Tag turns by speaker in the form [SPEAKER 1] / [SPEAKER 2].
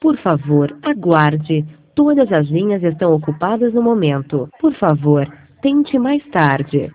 [SPEAKER 1] Por favor, aguarde. Todas as linhas estão ocupadas no momento. Por favor, tente mais tarde.